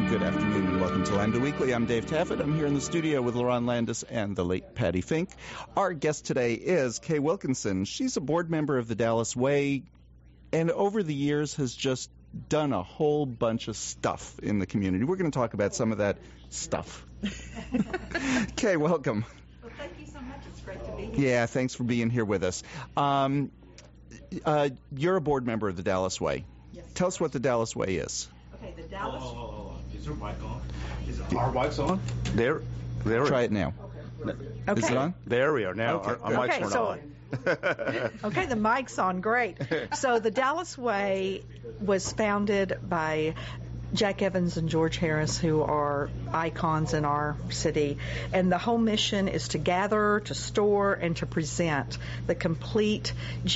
Good afternoon and welcome to Lambda Weekly. I'm Dave Taffet. I'm here in the studio with Lauren Landis and the late Patty Fink. Our guest today is Kay Wilkinson. She's a board member of the Dallas Way and over the years has just done a whole bunch of stuff in the community. We're going to talk about some of that stuff. Kay, welcome. Well, thank you so much. It's great to be here. Yeah, thanks for being here with us. You're a board member of the Dallas Way. Yes. Tell us what the Dallas Way is. Okay, the Dallas... Is your mic on? Is our mics on? There Try it now. Okay. Is it on? There we are. Now Okay, our mics Okay, weren't so- on. Okay, the mic's on. Great. So the Dallas Way was founded by Jack Evans and George Harris, who are icons in our city. And the whole mission is to gather, to store, and to present the complete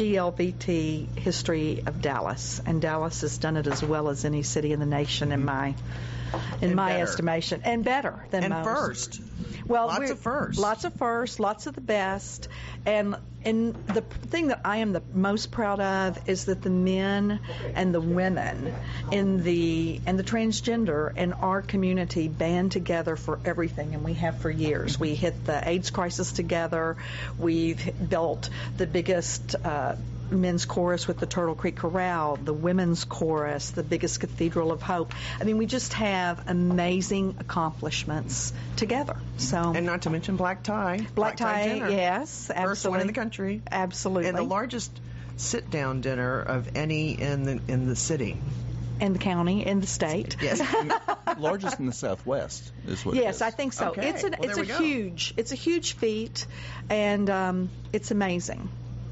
GLBT history of Dallas. And Dallas has done it as well as any city in the nation in my better. estimation. And better than And most. first. Well, Lots of firsts. Lots of firsts, lots of the best. And the thing that I am the most proud of is that the men and the women and the transgender in our community band together for everything, and we have for years. We hit the AIDS crisis together. We've built the biggest men's chorus with the Turtle Creek Chorale, the women's chorus, the biggest Cathedral of Hope. I mean, we just have amazing accomplishments together. So, And not to mention black tie. Black tie, dinner. yes, absolutely. First one in the country. Absolutely. And the largest sit-down dinner of any in the city. in the county, in the state. Yes. Largest in the Southwest is what it is. Yes, I think so. Okay. It's Well, there we go. it's a huge feat, and it's amazing.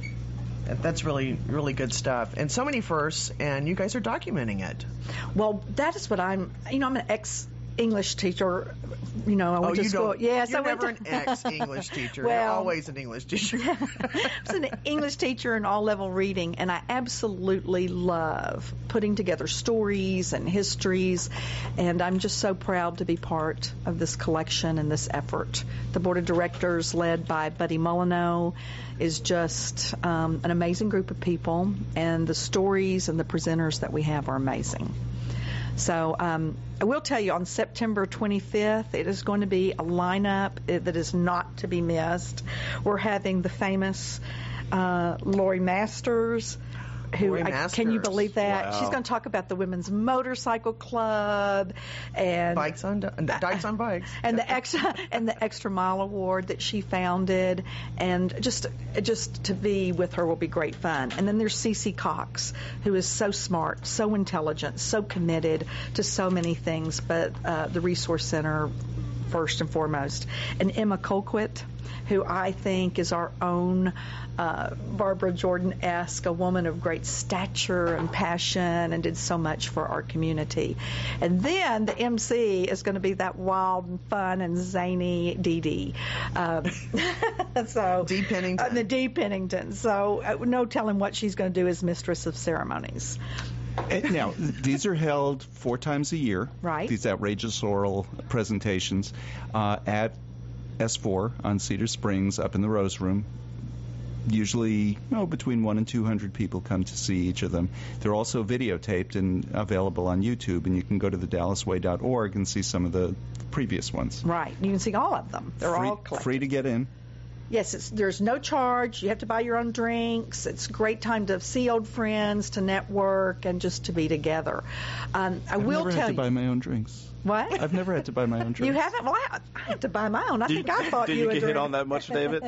That's really, really good stuff. And so many firsts, and you guys are documenting it. Well, that is what I'm an ex-English teacher. I went to you school. don't. Yes, You're I went never to an ex-English teacher. Well- You're always an English teacher. I was an English teacher in all-level reading, and I absolutely love putting together stories and histories, and I'm just so proud to be part of this collection and this effort. The board of directors, led by Buddy Molyneux, is just an amazing group of people, and the stories and the presenters that we have are amazing. So I will tell you, on September 25th, it is going to be a lineup that is not to be missed. We're having the famous Lori Masters. Lori Can you Masters. believe that? Wow. She's going to talk about the Women's Motorcycle Club and Dykes on bikes. and the extra mile award that she founded, and just to be with her will be great fun. And then there's Cece Cox, who is so smart, so intelligent, so committed to so many things, but the Resource Center first and foremost. And Emma Colquitt, who I think is our own Barbara Jordan-esque, a woman of great stature and passion, and did so much for our community. And then the MC is going to be that wild and fun and zany Dee Dee. So Dee Pennington. The Dee Pennington. So no telling what she's going to do as Mistress of Ceremonies. Now, these are held 4 times a year. Right. These outrageous oral presentations at S4 on Cedar Springs up in the Rose Room. Usually, between 100 and 200 people come to see each of them. They're also videotaped and available on YouTube, and you can go to thedallasway.org and see some of the previous ones. Right. You can see all of them. They're all collected. Free to get in. Yes, there's no charge. You have to buy your own drinks. It's a great time to see old friends, to network, and just to be together. I will I've never tell had to you. buy my own drinks. What? I've never had to buy my own drinks. You haven't? Well, I had to buy my own. I think I bought Did you you a get drink. hit on that much, David?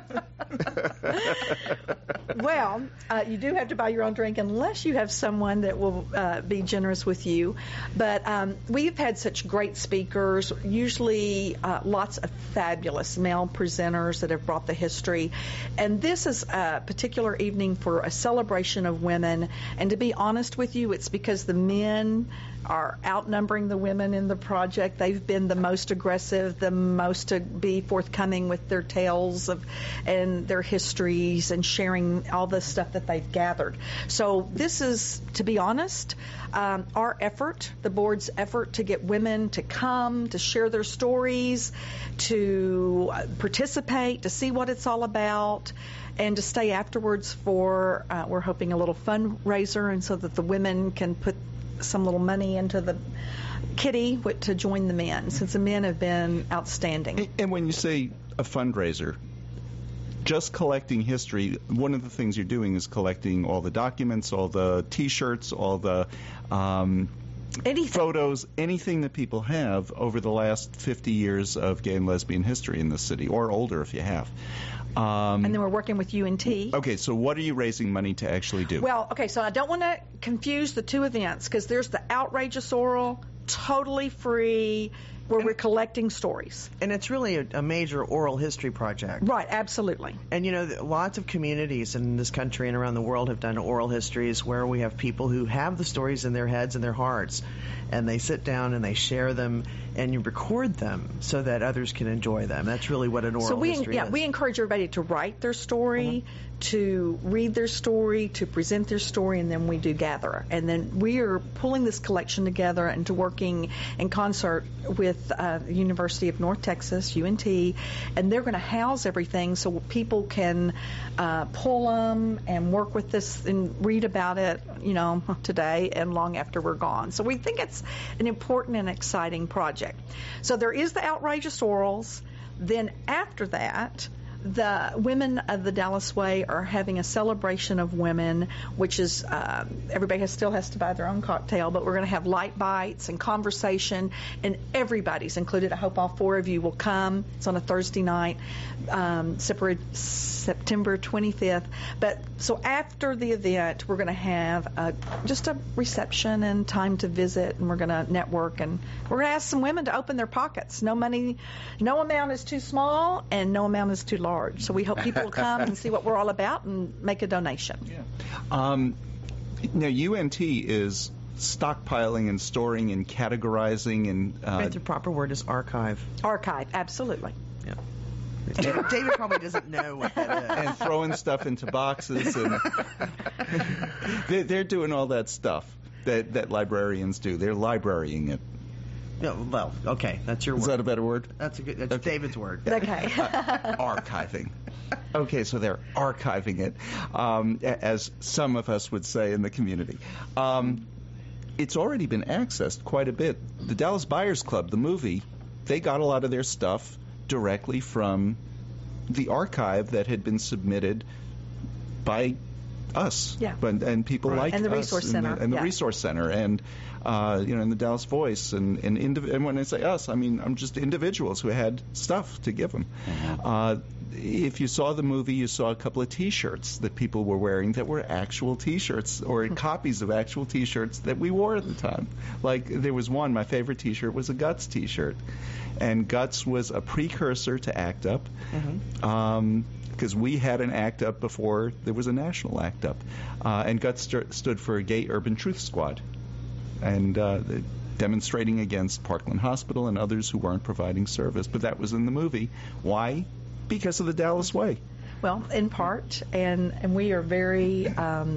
Well, you do have to buy your own drink unless you have someone that will be generous with you. But we've had such great speakers, usually lots of fabulous male presenters that have brought the history. And this is a particular evening for a celebration of women. And to be honest with you, it's because the men are outnumbering the women in the project. They've been the most aggressive, the most to be forthcoming with their tales and their histories and sharing all the stuff that they've gathered. So this is, to be honest, our effort, the board's effort to get women to come, to share their stories, to participate, to see what it's all about, and to stay afterwards for, we're hoping, a little fundraiser, and so that the women can put some little money into the kitty to join the men, since the men have been outstanding. And when you say a fundraiser, just collecting history, one of the things you're doing is collecting all the documents, all the T-shirts, all the photos, anything that people have over the last 50 years of gay and lesbian history in this city, or older if you have. And then we're working with UNT. Okay, so what are you raising money to actually do? Well, okay, so I don't want to confuse the two events, because there's the Outrageous Oral, totally free, where we're collecting stories. And it's really a major oral history project. Right, absolutely. And, lots of communities in this country and around the world have done oral histories where we have people who have the stories in their heads and their hearts, and they sit down and they share them, and you record them so that others can enjoy them. That's really what an oral history is. We encourage everybody to write their story, to read their story, to present their story, and then we do gather. And then we are pulling this collection together and to working in concert with the University of North Texas, UNT, and they're going to house everything so people can pull them and work with this and read about it, today and long after we're gone. So we think it's an important and exciting project. So there is the Outrageous Orals. Then after that, the women of the Dallas Way are having a celebration of women, which is everybody still has to buy their own cocktail, but we're going to have light bites and conversation, and everybody's included. I hope all 4 of you will come. It's on a Thursday night, September 25th. But so after the event, we're going to have just a reception and time to visit, and we're going to network, and we're going to ask some women to open their pockets. No amount is too small, and no amount is too large. So we hope people will come and see what we're all about and make a donation. Yeah. Now, UNT is stockpiling and storing and categorizing and... the proper word is archive. Archive, absolutely. Yeah. David probably doesn't know what that is. And throwing stuff into boxes. And they're doing all that stuff that librarians do. They're librarying it. Yeah, well, okay, that's your word. Is that a better word? That's Okay. David's word. Okay. Archiving. Okay, so they're archiving it, as some of us would say in the community. It's already been accessed quite a bit. The Dallas Buyers Club, the movie, they got a lot of their stuff directly from the archive that had been submitted by us, and people like us, and the Resource Center, and the Resource Center, and and the Dallas Voice, and when I say us, I mean I'm just individuals who had stuff to give them. If you saw the movie, you saw a couple of T-shirts that people were wearing that were actual T-shirts or copies of actual T-shirts that we wore at the time. Like there was one, my favorite T-shirt was a Guts T-shirt, and Guts was a precursor to ACT UP. Because we had an ACT UP before there was a national ACT UP. And GUTS stood for Gay Urban Truth Squad, and demonstrating against Parkland Hospital and others who weren't providing service. But that was in the movie. Why? Because of the Dallas Way. Well, in part, and we are very...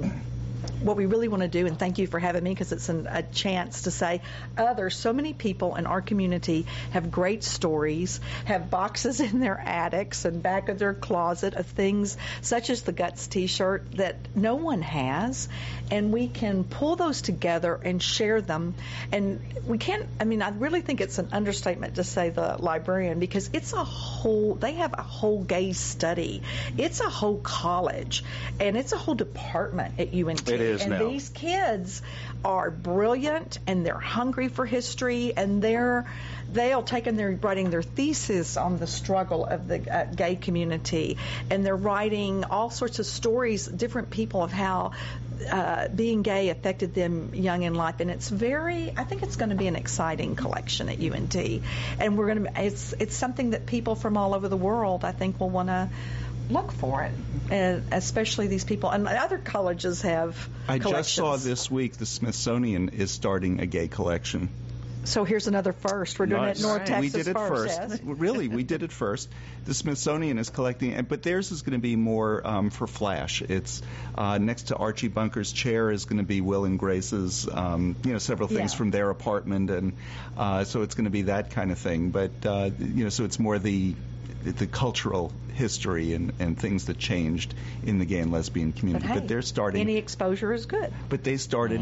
what we really want to do, and thank you for having me because it's a chance to say, there's so many people in our community have great stories, have boxes in their attics and back of their closet of things such as the Guts T-shirt that no one has, and we can pull those together and share them. And we can't, I really think it's an understatement to say the librarian, because it's they have a whole gay study. It's a whole college, and it's a whole department at UNT. It is and now. These kids are brilliant, and they're hungry for history, and they'll take and they're writing their thesis on the struggle of the gay community, and they're writing all sorts of stories, different people of how being gay affected them young in life, and I think it's going to be an exciting collection at UNT, and it's something that people from all over the world, I think, will want to look for it, and especially these people. And other colleges have collections. I just saw this week the Smithsonian is starting a gay collection. So here's another first. We're doing it in North Texas We did it first. Yes. Really, we did it first. The Smithsonian is collecting, but theirs is going to be more for flash. It's next to Archie Bunker's chair is going to be Will and Grace's, several things from their apartment, and so it's going to be that kind of thing. But so it's more the cultural history and things that changed in the gay and lesbian community. But they're starting. Any exposure is good. But they started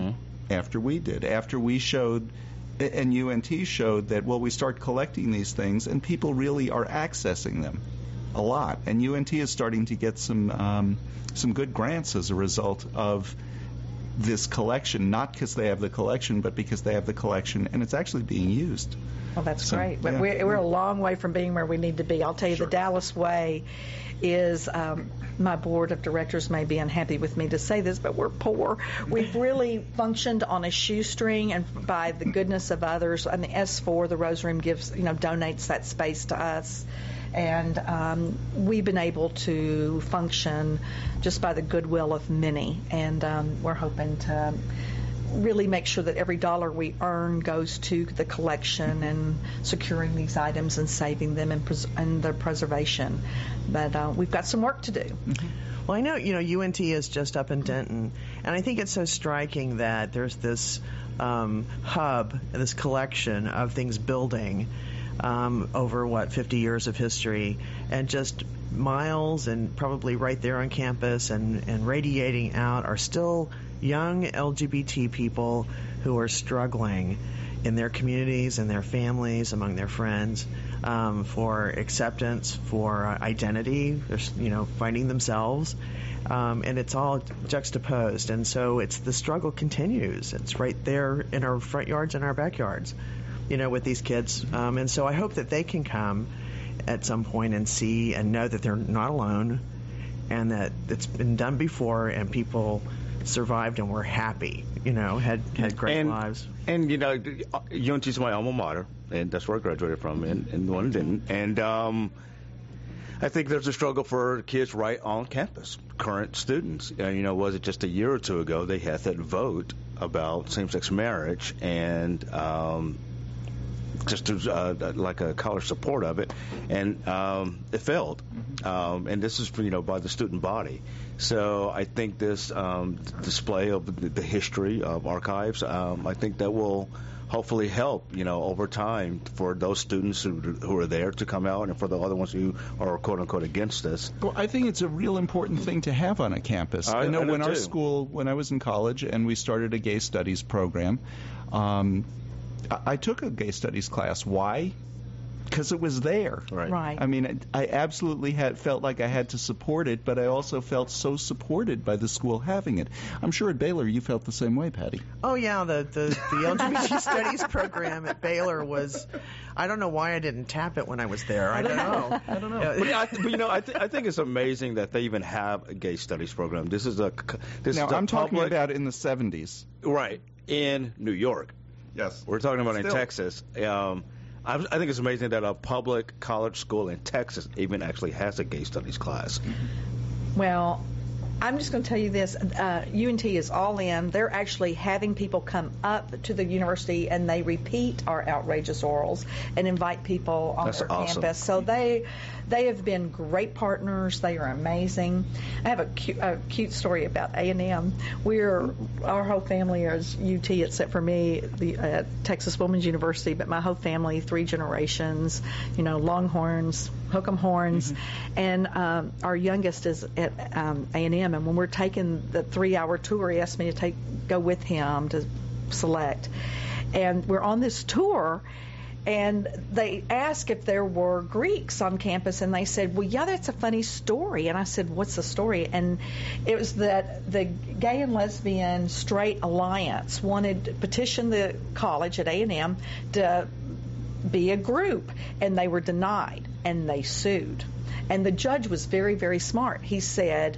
after we did, after we showed, and UNT showed that, well, we start collecting these things and people really are accessing them a lot. And UNT is starting to get some good grants as a result of this collection, not because they have the collection, but because they have the collection and it's actually being used. Well, that's great. But we're a long way from being where we need to be. I'll tell you, the Dallas Way is, my board of directors may be unhappy with me to say this, but we're poor. We've really functioned on a shoestring, and by the goodness of others. And the S4, the Rose Room, donates that space to us. And we've been able to function just by the goodwill of many. And we're hoping to really make sure that every dollar we earn goes to the collection and securing these items and saving them and their preservation. But we've got some work to do. Well, I know, UNT is just up in Denton, and I think it's so striking that there's this hub, this collection of things building over 50 years of history, and just miles and probably right there on campus and radiating out are still young LGBT people who are struggling in their communities and their families, among their friends, for acceptance, for identity, finding themselves. And it's all juxtaposed. And so the struggle continues. It's right there in our front yards and our backyards, with these kids. And so I hope that they can come at some point and see and know that they're not alone and that it's been done before and people survived and were happy, had great lives. And, UNT is my alma mater, and that's where I graduated from, and the one didn't. And I think there's a struggle for kids right on campus, current students. Was it just a year or two ago they had that vote about same-sex marriage and just like a college support of it, and it failed. And this is, by the student body. So I think this display of the history of archives, I think that will hopefully help, over time for those students who are there to come out and for the other ones who are, quote unquote, against this. Well, I think it's a real important thing to have on a campus. I know when our school, when I was in college and we started a gay studies program, I took a gay studies class. Why? Because it was there. Right. I mean, I absolutely felt like I had to support it, but I also felt so supported by the school having it. I'm sure at Baylor you felt the same way, Patty. Oh, yeah. The LGBT studies program at Baylor was, I don't know why I didn't tap it when I was there. I don't know. I think it's amazing that they even have a gay studies program. This is I'm talking about in the 70s. Right. In New York. Yes. We're talking about in Texas. I think it's amazing that a public college school in Texas even actually has a gay studies class. Well, I'm just going to tell you this. UNT is all in. They're actually having people come up to the university and they repeat our outrageous orals and invite people on their campus. So they have been great partners. They are amazing. I have a cute story about A&M. Our whole family is UT, except for me, at Texas Women's University, but my whole family, 3 generations, Longhorns, Hook'em Horns, and our youngest is at A&M. And when we're taking the 3-hour tour, he asked me to go with him to select. And we're on this tour, and they asked if there were Greeks on campus, and they said, well, yeah, that's a funny story. And I said, what's the story? And it was that the Gay and Lesbian Straight Alliance wanted to petition the college at A&M to be a group, and they were denied, and they sued. And the judge was very, very smart. He said,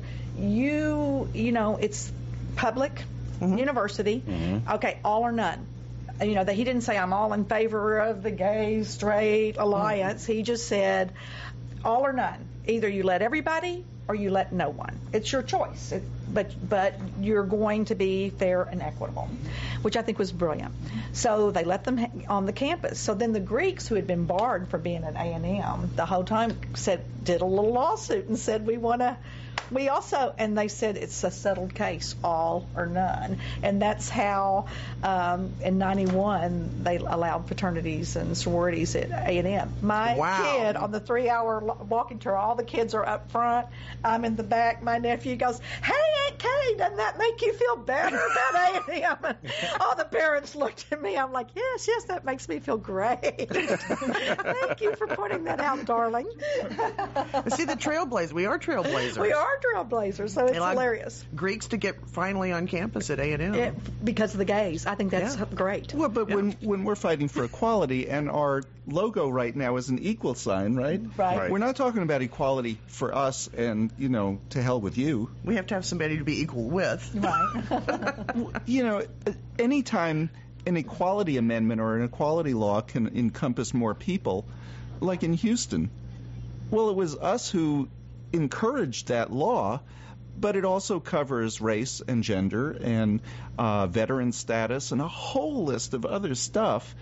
it's public university. Okay, all or none. He didn't say I'm all in favor of the gay, straight alliance. He just said all or none. Either you let everybody or you let no one. It's your choice. But you're going to be fair and equitable, which I think was brilliant. So they let them on the campus. So then the Greeks, who had been barred from being at A&M the whole time, did a little lawsuit and said, we also, and they said it's a settled case, all or none. And that's how, in 91, they allowed fraternities and sororities at A&M. My kid on the 3-hour walking tour, all the kids are up front. I'm in the back. My nephew goes, hey, Aunt Kay, doesn't that make you feel better about A&M? And all the parents looked at me. I'm like, yes, that makes me feel great. Thank you for pointing that out, darling. See, the trailblazers. We are trailblazers. We are trailblazers, so it's hilarious. Greeks to get finally on campus at A&M. Because of the gays. I think that's great. Well, but when we're fighting for equality, and our logo right now is an equal sign, right? Right. We're not talking about equality for us and, to hell with you. We have to have somebody to be equal with. Right. Anytime an equality amendment or an equality law can encompass more people, like in Houston, well, it was us who encouraged that law, but it also covers race and gender and veteran status and a whole list of other stuff.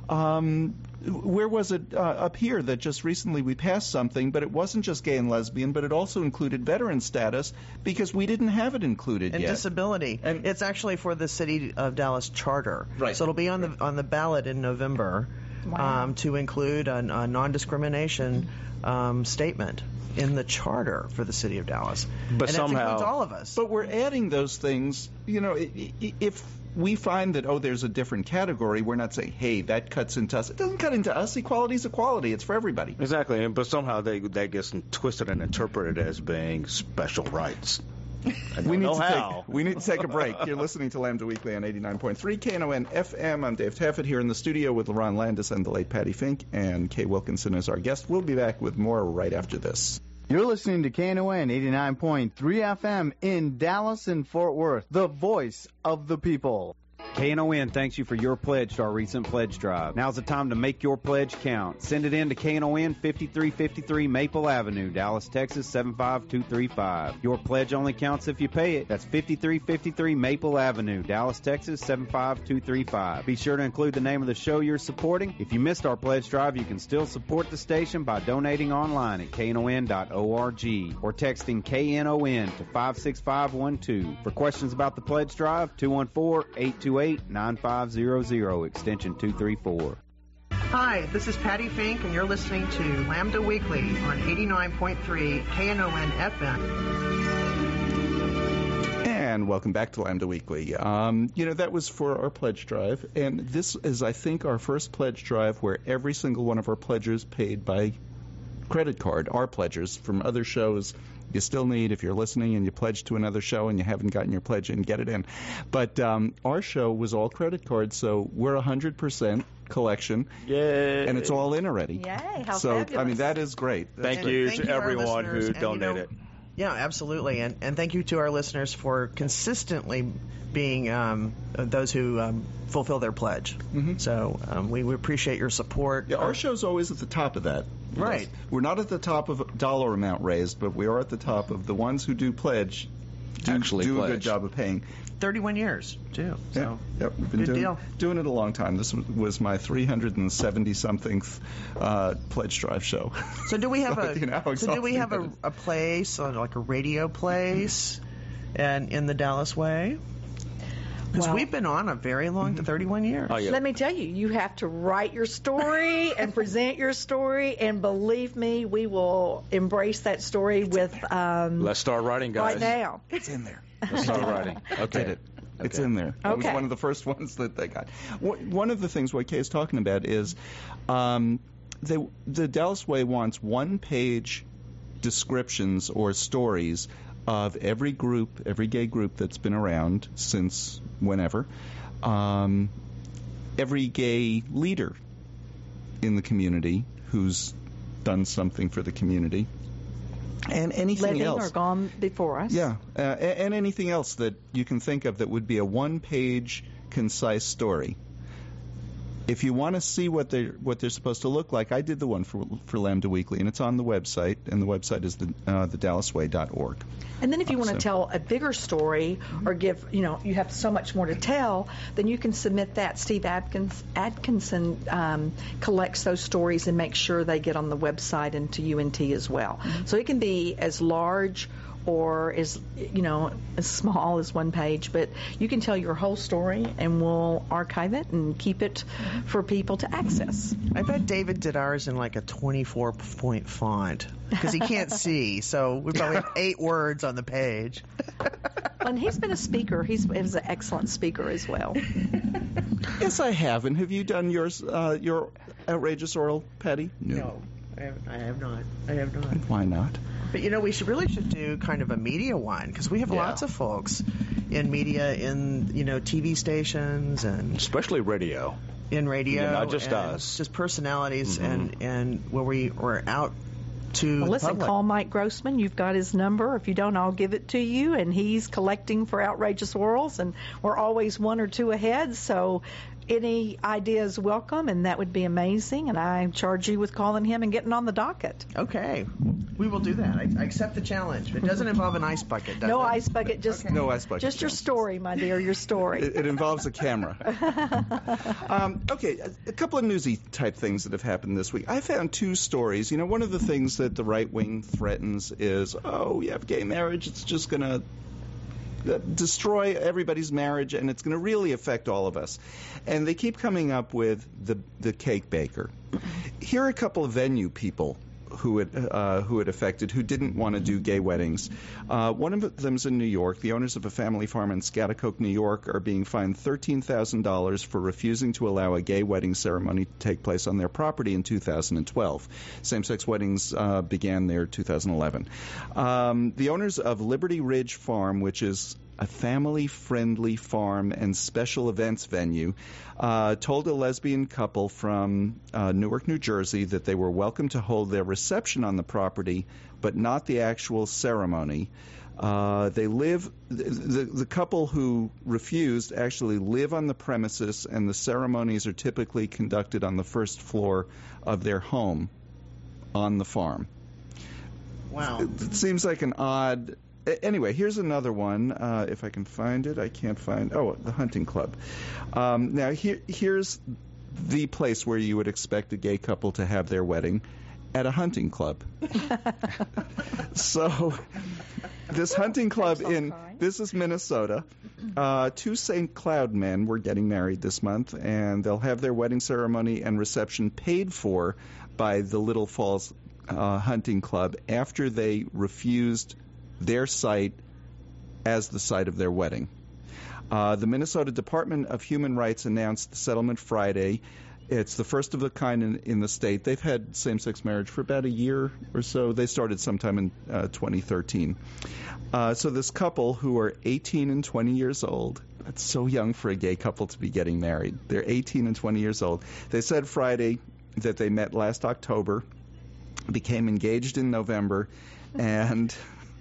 Where was it up here that just recently we passed something, but it wasn't just gay and lesbian, but it also included veteran status because we didn't have it included and yet. Disability. And it's actually for the City of Dallas charter. Right. So it'll be on the ballot in November. Wow. To include a non-discrimination statement in the charter for the City of Dallas. But and somehow, that includes all of us. But we're adding those things, if we find that, there's a different category, we're not saying, hey, that cuts into us. It doesn't cut into us. Equality is equality. It's for everybody. Exactly. But somehow that gets twisted and interpreted as being special rights. We need to take a break. You're listening to Lambda Weekly on 89.3 KNON FM. I'm Dave Taffet here in the studio with LaRon Landis and the late Patty Fink, and Kay Wilkinson is our guest. We'll be back with more right after this. You're listening to KNON 89.3 FM in Dallas and Fort Worth, the voice of the people. KNON thanks you for your pledge to our recent pledge drive. Now's the time to make your pledge count. Send it in to KNON 5353 Maple Avenue, Dallas, Texas 75235. Your pledge only counts if you pay it. That's 5353 Maple Avenue, Dallas, Texas 75235. Be sure to include the name of the show you're supporting. If you missed our pledge drive, you can still support the station by donating online at knon.org or texting KNON to 56512. For questions about the pledge drive, 214-828-9500, extension 234. Hi, this is Patty Fink, and you're listening to Lambda Weekly on 89.3 KNON FM. And welcome back to Lambda Weekly. That was for our pledge drive, and this is, I think, our first pledge drive where every single one of our pledgers paid by credit card. Our pledgers from other shows, you still need, if you're listening and you pledge to another show and you haven't gotten your pledge in, get it in. But our show was all credit cards, so we're 100% collection. Yay. And it's all in already. Yay, how so, fabulous. I mean, that is great. Thank you to our everyone who listeners. donated. Yeah, absolutely. And thank you to our listeners for consistently being those who fulfill their pledge. Mm-hmm. So we appreciate your support. Yeah, our show's always at the top of that. Right. Yes. We're not at the top of a dollar amount raised, but we are at the top of the ones who do pledge. Do a good job of paying. 31 years, too. So, yeah. We've been doing it a long time. This was my 370-something pledge drive show. So do we have a place, like a radio place, and in the Dallas way? Because we've been on a very long, 31 years. Oh, yeah. Let me tell you, you have to write your story and present your story, and believe me, we will embrace that story with. Let's start writing, guys. Right now. It's in there. Let's start writing. Okay. Did it. It's in there. That was one of the first ones that they got. One of the things what Kay is talking about is the Dallas Way wants one-page descriptions or stories of every gay group that's been around since whenever, every gay leader in the community who's done something for the community, and anything else. Living or gone before us. Yeah, and anything else that you can think of that would be a one-page, concise story. If you want to see what they're supposed to look like, I did the one for Lambda Weekly, and it's on the website, and the website is thedallasway.org. And then if you want to tell a bigger story or give, you have so much more to tell, then you can submit that. Steve Atkinson collects those stories and makes sure they get on the website and to UNT as well. Mm-hmm. So it can be as large or as small as one page, but you can tell your whole story, and we'll archive it and keep it for people to access. I bet David did ours in like a 24-point font because he can't see, so we probably have 8 words on the page. And he's been a speaker. He was an excellent speaker as well. Yes, I have. And have you done yours, your outrageous oral, Patty? No, I have not. I have not. Why not? But we should do kind of a media one, because we have lots of folks in media, in TV stations, and especially radio. In radio, not just us, just personalities, and where we're out to well, listen, public. call Mike Grossman. You've got his number. If you don't, I'll give it to you. And he's collecting for outrageous orals, and we're always 1 or 2 ahead. So any ideas welcome, and that would be amazing. And I charge you with calling him and getting on the docket. Okay, we will do that. I accept the challenge. It doesn't involve an ice bucket, does it? No ice bucket, just no ice bucket. Just your story, my dear, your story. It involves a camera. Okay, a couple of newsy type things that have happened this week. I found 2 stories. One of the things that the right wing threatens is, we have gay marriage. It's just going to destroy everybody's marriage, and it's going to really affect all of us. And they keep coming up with the cake baker. Here are a couple of venue people who it affected, who didn't want to do gay weddings. One of them's in New York. The owners of a family farm in Schaghticoke, New York, are being fined $13,000 for refusing to allow a gay wedding ceremony to take place on their property in 2012. Same-sex weddings began there in 2011. The owners of Liberty Ridge Farm, which is a family-friendly farm and special events venue, told a lesbian couple from Newark, New Jersey, that they were welcome to hold their reception on the property, but not the actual ceremony. The couple who refused actually live on the premises, and the ceremonies are typically conducted on the first floor of their home on the farm. Wow. It seems like an odd... Anyway, here's another one. If I can find it, I can't find... Oh, the hunting club. Now, here's the place where you would expect a gay couple to have their wedding, at a hunting club. So, this hunting club this is Minnesota. 2 St. Cloud men were getting married this month, and they'll have their wedding ceremony and reception paid for by the Little Falls Hunting Club after they refused their site as the site of their wedding. The Minnesota Department of Human Rights announced the settlement Friday. It's the first of the kind in the state. They've had same-sex marriage for about a year or so. They started sometime in 2013. So this couple, who are 18 and 20 years old, that's so young for a gay couple to be getting married. They're 18 and 20 years old. They said Friday that they met last October, became engaged in November, and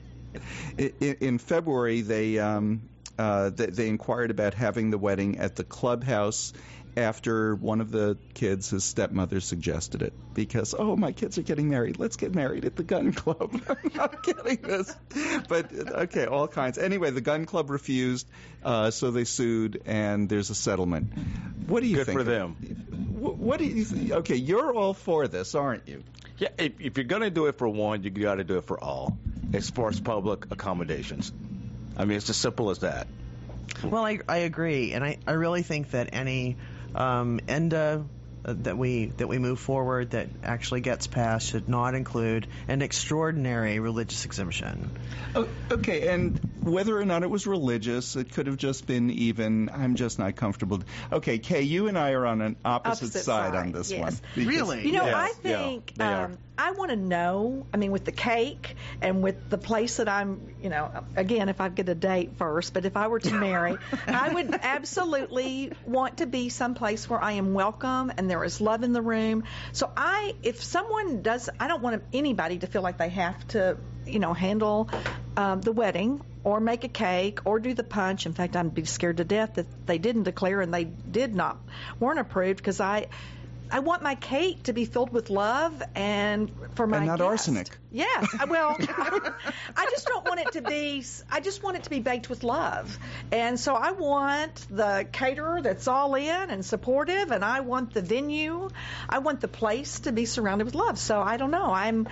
in February they inquired about having the wedding at the clubhouse after one of the kids, his stepmother, suggested it, because, my kids are getting married. Let's get married at the gun club. I'm not getting this. But, okay, all kinds. Anyway, the gun club refused, so they sued, and there's a settlement. What do you think? Good for them. What do you think? Okay, you're all for this, aren't you? Yeah, if you're going to do it for one, you got to do it for all, as far as public accommodations. I mean, it's as simple as that. Well, I agree, and I really think that any ENDA that we move forward that actually gets passed should not include an extraordinary religious exemption. Okay, and whether or not it was religious, it could have just been even. I'm just not comfortable. Okay, Kay, you and I are on an opposite side on this one. Really? I think I want to know, with the cake and with the place that I'm, again, if I get a date first, but if I were to marry, I would absolutely want to be someplace where I am welcome and there is love in the room. So if someone does, I don't want anybody to feel like they have to, handle the wedding or make a cake or do the punch. In fact, I'd be scared to death that they didn't declare and they weren't approved, because I want my cake to be filled with love and for my and not guest. Arsenic. Yes. Well, I just don't want it to be. I just want it to be baked with love, and so I want the caterer that's all in and supportive, and I want the venue. I want the place to be surrounded with love. So I don't know. I'm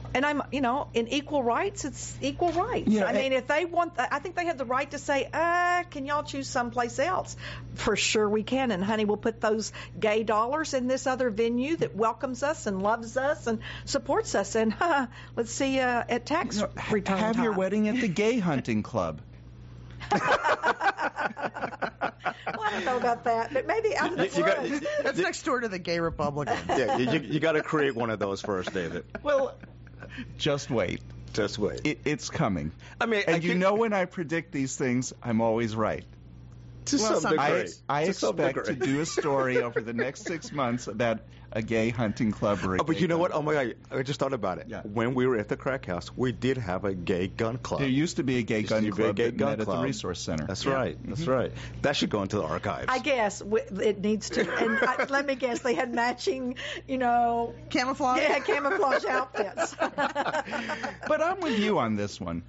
in equal rights, it's equal rights. If they want, I think they have the right to say, can y'all choose someplace else? For sure we can. And honey, we'll put those gay dollars in this other venue that welcomes us and loves us and supports us. And let's see at tax return have time. your wedding at the gay hunting club. Well, I don't know about that, but maybe out of the front. That's next door to the gay Republicans. Yeah, you got to create one of those first, David. Well, just wait. Just wait. It's coming. I mean, and you know, when I predict these things, I'm always right. To some degree. I expect to do a story over the next 6 months about a gay hunting club or a but gay you know gun what? club. Oh my God! I just thought about it. Yeah. When we were at the crack house, we did have a gay gun club. There used to be a gay Used gun to be a club gay that gun met at club. the Resource Center. That's right. That's right. That should go into the archives. I guess it needs to. And let me guess, they had matching, Camouflage? Yeah, camouflage outfits. But I'm with you on this one.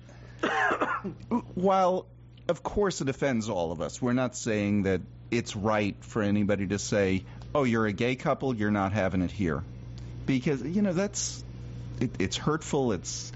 While, of course, it offends all of us, we're not saying that it's right for anybody to say, oh, you're a gay couple, you're not having it here. Because, it's hurtful.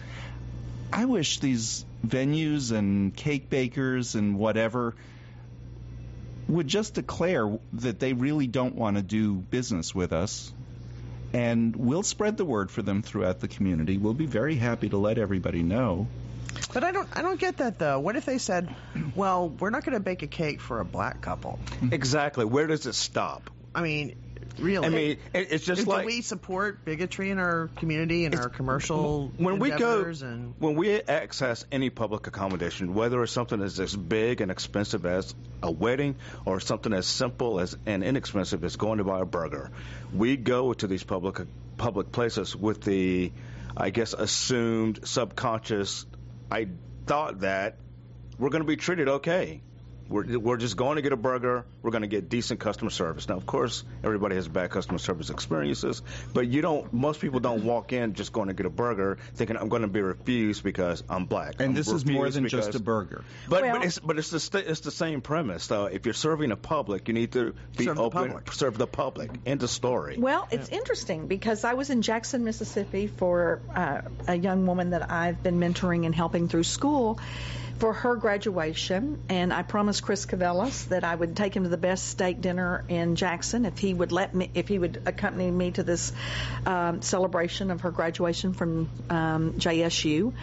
I wish these venues and cake bakers and whatever would just declare that they really don't want to do business with us. And we'll spread the word for them throughout the community. We'll be very happy to let everybody know. But I don't get that, though. What if they said, well, we're not going to bake a cake for a black couple? Exactly. Where does it stop? I mean, really. I mean, it's just do like... we support bigotry in our community and our commercial endeavors? When we access any public accommodation, whether it's something as big and expensive as a wedding or something as simple as and inexpensive as going to buy a burger, we go to these public places with the, I guess, assumed subconscious I thought that we're going to be treated okay. We're just going to get a burger. We're going to get decent customer service. Now, of course, everybody has bad customer service experiences, but most people don't walk in just going to get a burger thinking I'm going to be refused because I'm black. And this is more than just a burger. But it's the same premise. If you're serving a public, you need to be serve the public. End of story. Well, it's interesting because I was in Jackson, Mississippi for a young woman that I've been mentoring and helping through school for her graduation, and I promised Chris Cavellis that I would take him to the best steak dinner in Jackson if he would accompany me to this celebration of her graduation from JSU.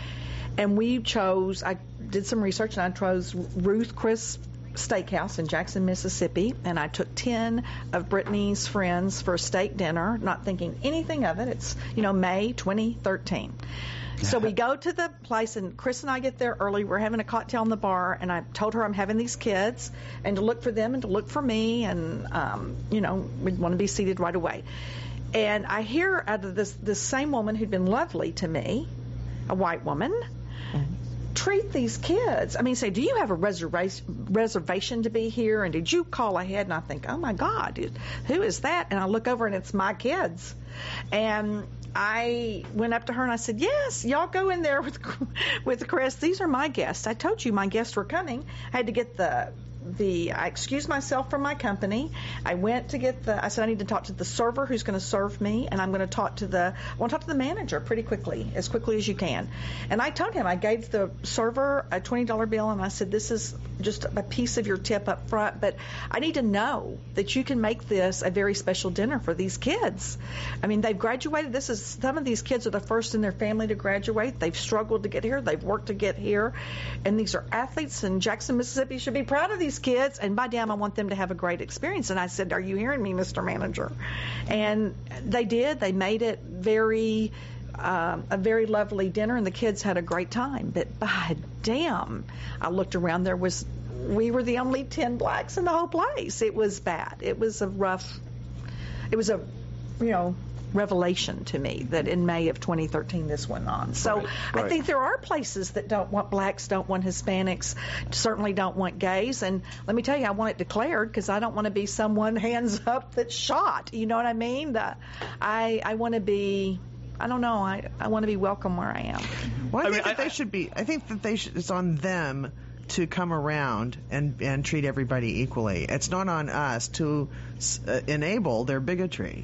And I did some research, and I chose Ruth Chris Steakhouse in Jackson, Mississippi, and I took 10 of Brittany's friends for a steak dinner, not thinking anything of it. It's, May 2013. So we go to the place, and Chris and I get there early. We're having a cocktail in the bar, and I told her I'm having these kids, and to look for them and to look for me, and, we'd want to be seated right away. And I hear out of this same woman who'd been lovely to me, a white woman, treat these kids. I mean, say, do you have a reservation to be here? And did you call ahead? And I think, oh, my God, who is that? And I look over, and it's my kids. And I went up to her and I said, yes, y'all go in there with Chris. These are my guests. I told you my guests were coming. I had to get I excused myself from my company. I went to I said I need to talk to the server who's going to serve me, and I want to talk to the manager pretty quickly, as quickly as you can. And I told him, I gave the server a $20 bill, and I said, this is just a piece of your tip up front, but I need to know that you can make this a very special dinner for these kids. I mean, they've graduated. Some of these kids are the first in their family to graduate. They've struggled to get here. They've worked to get here. And these are athletes, and Jackson, Mississippi should be proud of these kids, and by damn, I want them to have a great experience. And I said, are you hearing me, Mr. Manager? And they did. They made it a very lovely dinner, and the kids had a great time. But by damn, I looked around, we were the only 10 blacks in the whole place. It was bad. It was a revelation to me that in May of 2013 this went on. So Right. I think there are places that don't want blacks, don't want Hispanics, certainly don't want gays. And let me tell you, I want it declared because I don't want to be someone hands up that's shot. You know what I mean? I want to be, I don't know, I want to be welcome where I am. Well, I think that it's on them to come around and treat everybody equally. It's not on us to enable their bigotry.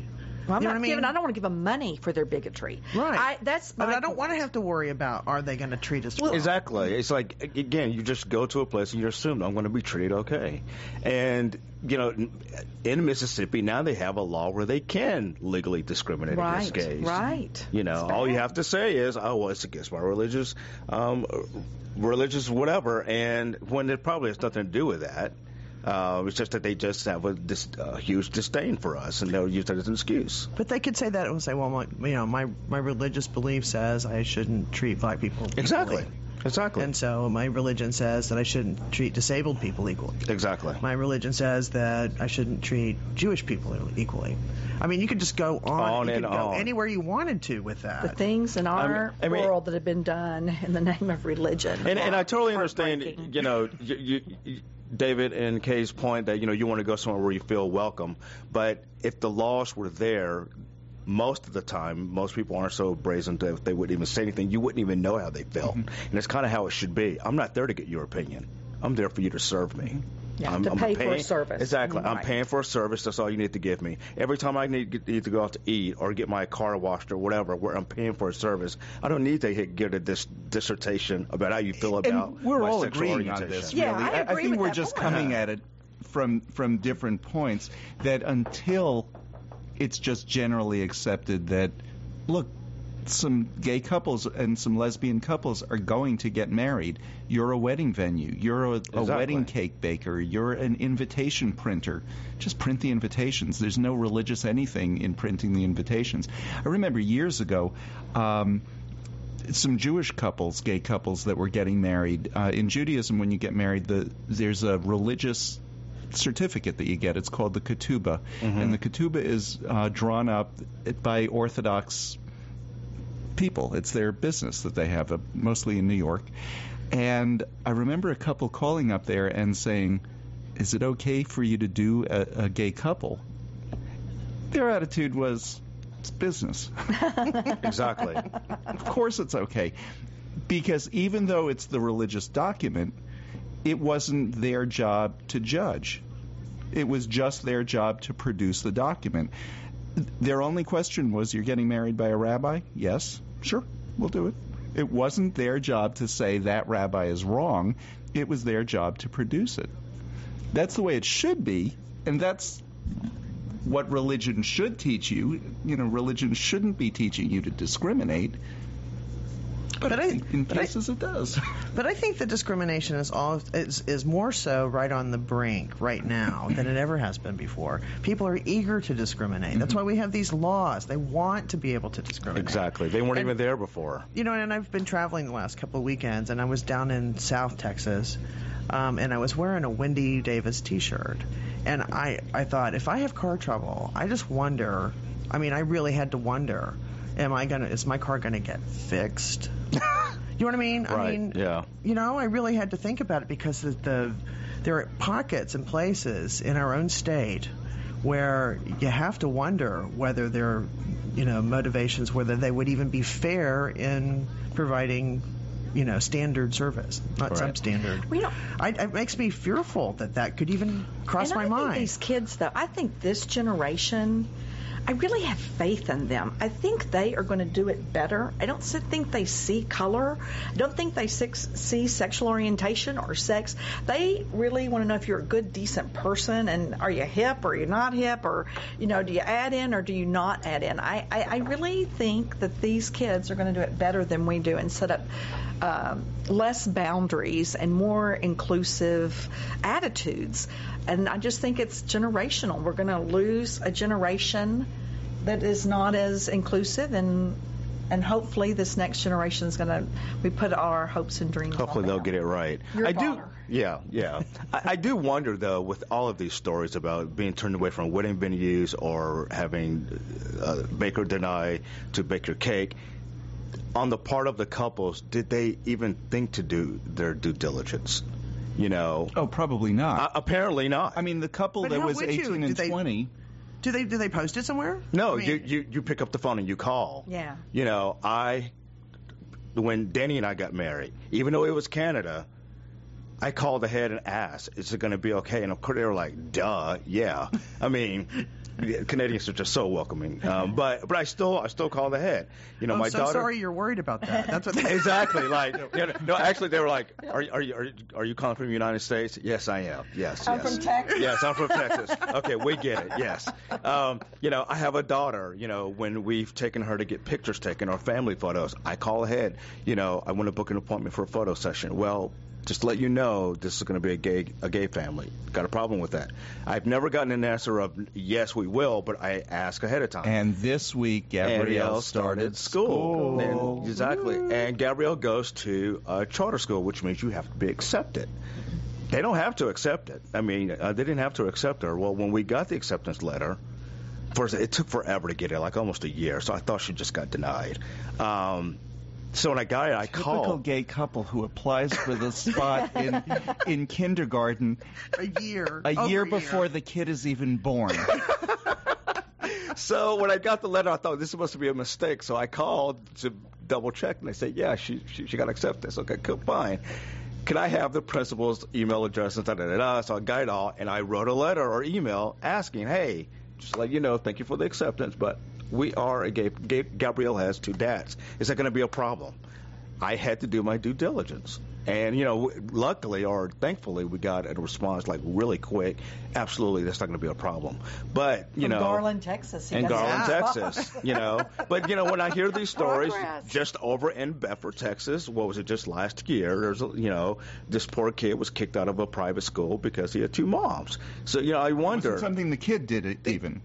Well, I'm You know not what I mean? I don't want to give them money for their bigotry. Right. That's But my I don't want to point. have to worry about, are they going to treat us well? Exactly. It's like, again, you just go to a place and you assume I'm going to be treated okay. And, in Mississippi now they have a law where they can legally discriminate against gays. Right. All you have to say is, it's against my religious whatever. And when it probably has nothing to do with that. It's just that they just have a huge disdain for us, and they'll use that as an excuse. But they could say that and say, well, my religious belief says I shouldn't treat black people equally. Exactly. And so my religion says that I shouldn't treat disabled people equally. Exactly. My religion says that I shouldn't treat Jewish people equally. I mean, you could just go on and you could go on. anywhere you wanted to with that. The things in our I mean, world that have been done in the name of religion. And I totally understand, heartbreaking. you David and Kay's point that, you want to go somewhere where you feel welcome. But if the laws were there, most of the time, most people aren't so brazen that if they wouldn't even say anything, you wouldn't even know how they felt. And it's kind of how it should be. I'm not there to get your opinion. I'm there for you to serve me. Yeah, I'm pay paying, for a service. Exactly. I'm Right. paying for a service. That's all you need to give me. Every time I need to go out to eat or get my car washed or whatever, where I'm paying for a service, I don't need to give a dissertation about how you feel about And we're my all sexual agreeing orientation. on this. Yeah, really. I agree think with we're that just point. coming at it from different points. That until it's just generally accepted that, look, some gay couples and some lesbian couples are going to get married. You're a wedding venue. You're a wedding cake baker. You're an invitation printer. Just print the invitations. There's no religious anything in printing the invitations. I remember years ago, some Jewish couples, gay couples that were getting married. In Judaism, when you get married, there's a religious certificate that you get. It's called the ketubah. And the ketubah is drawn up by Orthodox people. It's their business that they have, mostly in New York. And I remember a couple calling up there and saying, is it okay for you to do a gay couple? Their attitude was, it's business. Exactly. Of course it's okay. Because even though it's the religious document, it wasn't their job to judge. It was just their job to produce the document. Their only question was, you're getting married by a rabbi? Yes. Sure, we'll do it. It wasn't their job to say that rabbi is wrong. It was their job to produce it. That's the way it should be, and that's what religion should teach you. Religion shouldn't be teaching you to discriminate. But in cases it does. But I think that discrimination is more so right on the brink right now than it ever has been before. People are eager to discriminate. That's why we have these laws. They want to be able to discriminate. Exactly. They weren't even there before. And I've been traveling the last couple of weekends, and I was down in South Texas, and I was wearing a Wendy Davis T-shirt. And I thought, if I have car trouble, I just wonder, I really had to wonder, is my car going to get fixed? You know what I mean? Right. Yeah. I really had to think about it because there are pockets and places in our own state where you have to wonder whether there are, motivations, whether they would even be fair in providing, standard service, not substandard. It makes me fearful that could even cross my mind. I think these kids, though, I think this generation, I really have faith in them. I think they are going to do it better. I don't think they see color. I don't think they see sexual orientation or sex. They really want to know if you're a good, decent person, and are you hip or you're not hip, or, do you add in or do you not add in? I really think that these kids are going to do it better than we do and set up less boundaries and more inclusive attitudes. And I just think it's generational. We're going to lose a generation that is not as inclusive, and hopefully this next generation is going to, we put our hopes and dreams Hopefully on they'll them. get it right. Your I do. father. Yeah. I do wonder, though, with all of these stories about being turned away from wedding venues or having baker deny to bake your cake, on the part of the couples, did they even think to do their due diligence? Oh, probably not. Apparently not. The couple But that how was would you? 18 and 20. Do they post it somewhere? No, you pick up the phone and you call. Yeah. When Danny and I got married, even though it was Canada, I called ahead and asked, is it going to be okay? And of course they were like, duh, yeah. Canadians are just so welcoming. But I still called ahead. You know, my so daughter. Sorry, you're worried about that. That's what Exactly. Like, no, actually, they were like, "Are you calling from the United States?" Yes, I am. Yes. I'm from Texas. Yes, I'm from Texas. Okay, we get it. Yes. You know, I have a daughter. You know, when we've taken her to get pictures taken or family photos, I call ahead. You know, I want to book an appointment for a photo session. Well, just to let you know, this is going to be a gay family. Got a problem with that? I've never gotten an answer of yes, we will, but I ask ahead of time. And this week, Gabrielle started school. And, exactly. And Gabrielle goes to a charter school, which means you have to be accepted. They don't have to accept it. I mean, they didn't have to accept her. Well, when we got the acceptance letter, first it took forever to get it, like almost a year. So I thought she just got denied. So when I got it, I called. Typical gay couple who applies for the spot in kindergarten a year before the kid is even born. So when I got the letter, I thought this must be a mistake. So I called to double check, and they said, yeah, she got acceptance. Okay, cool, fine. Can I have the principal's email address and da-da-da-da? So I got it all, and I wrote a letter or email asking, hey, just to let you know, thank you for the acceptance, but we are a gay. Gabrielle has 2 dads. Is that going to be a problem? I had to do my due diligence. And, you know, luckily or thankfully, we got a response like really quick. Absolutely, that's not going to be a problem. But, you know. Garland, Texas. In Garland, Texas, you know. But, you know, when I hear these stories, just over in Bedford, Texas, what was it, just last year, there's, you know, this poor kid was kicked out of a private school because he had 2 moms. So, you know, I wonder. Wasn't something the kid did even.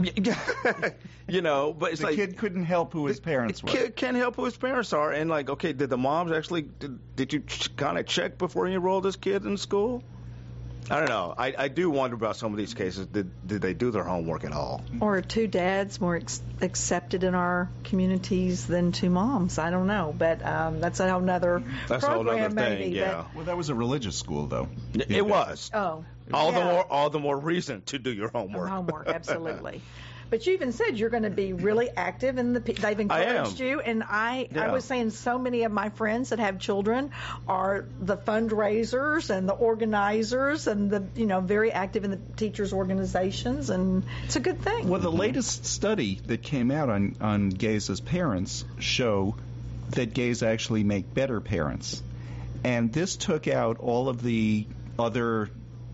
You know, but it's the like kid couldn't help who his parents were. The kid can't help who his parents are, and like, okay, did the moms actually? Did you kind of check before you enrolled this kid in school? I don't know. I do wonder about some of these cases. Did they do their homework at all? Or are 2 dads more accepted in our communities than 2 moms? I don't know, but that's a whole nother program, maybe. Yeah. Well, that was a religious school, though. It was. Oh. All the more reason to do your homework. Absolutely. But you even said you're going to be really active in they've encouraged you, and I was saying so many of my friends that have children are the fundraisers and the organizers and the very active in the teachers organizations, and it's a good thing. Well, the latest study that came out on gays as parents show that gays actually make better parents, and this took out all of the other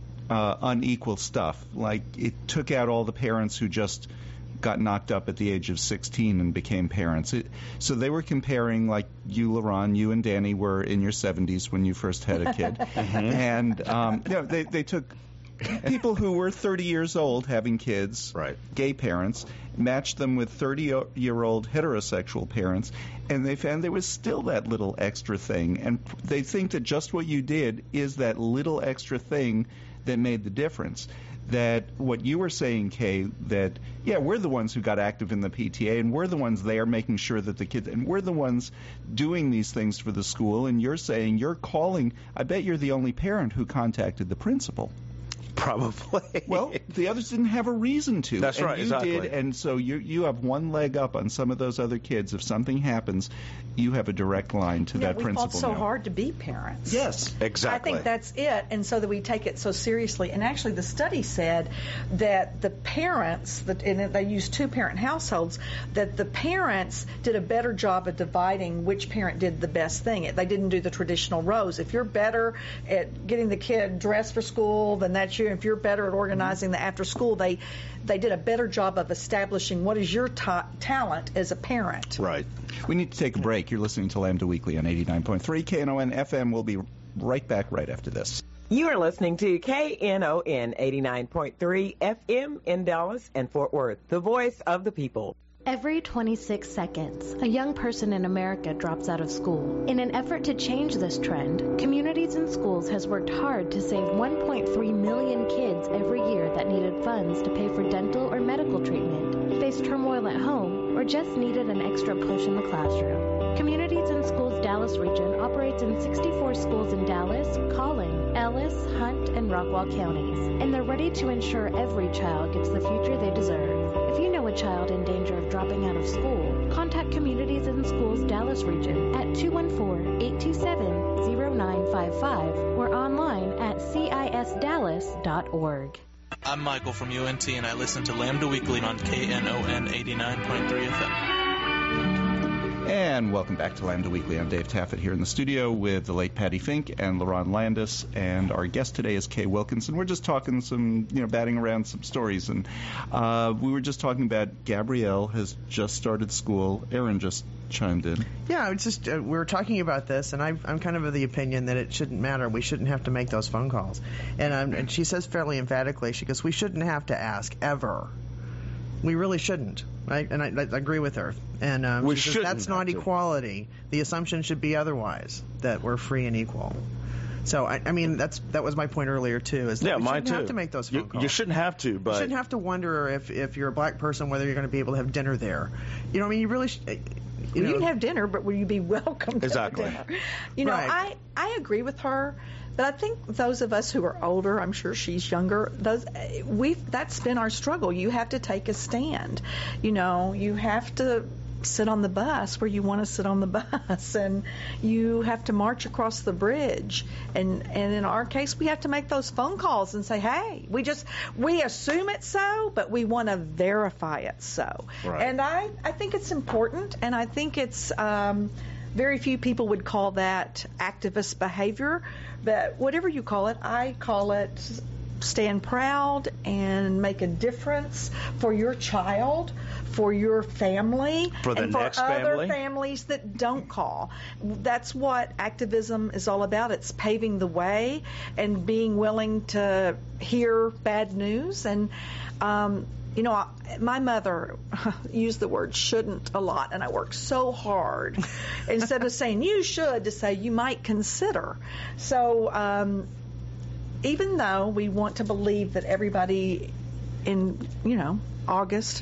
unequal stuff. Like, it took out all the parents who just got knocked up at the age of 16 and became parents. So they were comparing, like, you, LaRon, you and Danny were in your 70s when you first had a kid. And they took people who were 30 years old having kids, right, gay parents, matched them with 30-year-old heterosexual parents, and they found there was still that little extra thing. And they think that just what you did is that little extra thing that made the difference. That what you were saying, Kay, that, yeah, we're the ones who got active in the PTA, and we're the ones there making sure that the kids, and we're the ones doing these things for the school, and you're saying, you're calling, I bet you're the only parent who contacted the principal. Probably. Well, the others didn't have a reason to. That's right, exactly. You did, and so you have one leg up on some of those other kids. If something happens, you have a direct line to that principal. We fought so hard to be parents. Yes, exactly. I think that's it, and so that we take it so seriously. And actually, the study said that the parents, and they used 2-parent households, that the parents did a better job of dividing which parent did the best thing. They didn't do the traditional roles. If you're better at getting the kid dressed for school, then that's you. If you're better at organizing the after school, they did a better job of establishing what is your talent as a parent. Right. We need to take a break. You're listening to Lambda Weekly on 89.3 KNON FM. We'll be right back right after this. You are listening to KNON 89.3 FM in Dallas and Fort Worth, the voice of the people. Every 26 seconds, a young person in America drops out of school. In an effort to change this trend, Communities in Schools has worked hard to save 1.3 million kids every year that needed funds to pay for dental or medical treatment, faced turmoil at home, or just needed an extra push in the classroom. Communities in Schools Dallas region operates in 64 schools in Dallas, Collin, Ellis, Hunt, and Rockwall counties, and they're ready to ensure every child gets the future they deserve. If you know a child in danger of dropping out of school, contact Communities in Schools Dallas region at 214-827-0955 or online at cisdallas.org. I'm Michael from UNT, and I listen to Lambda Weekly on KNON 89.3 FM. And welcome back to Lambda Weekly. I'm Dave Taffet here in the studio with the late Patty Fink and LaRon Landis, and our guest today is Kay Wilkinson. We're just talking batting around some stories, and we were just talking about Gabrielle has just started school. Aaron just chimed in. Yeah, it's just we were talking about this, and I'm kind of the opinion that it shouldn't matter. We shouldn't have to make those phone calls. And she says fairly emphatically, she goes, we shouldn't have to ask ever. We really shouldn't, right? And I agree with her. And we she says, shouldn't that's not equality. The assumption should be otherwise, that we're free and equal. So I mean that was my point earlier too. Is that we shouldn't have to make those phone calls. You shouldn't have to, but you shouldn't have to wonder if you're a black person whether you're going to be able to have dinner there. You know, I mean, you really. You can have dinner, but will you be welcome to exactly. dinner? You know, Right. I agree with her, but I think those of us who are older, I'm sure she's younger, that's been our struggle. You have to take a stand. You know, you have to sit on the bus where you want to sit on the bus, and you have to march across the bridge, and in our case we have to make those phone calls and say, hey, we assume it's so, but we want to verify it so. Right. And I think it's important, and I think it's very few people would call that activist behavior, but whatever you call it, I call it stand proud and make a difference for your child, for your family, for the and for next other family. families that don't call. That's what activism is all about. It's paving the way and being willing to hear bad news. And you know, my mother used the word shouldn't a lot, and I worked so hard instead of saying you should to say you might consider. So even though we want to believe that everybody in, August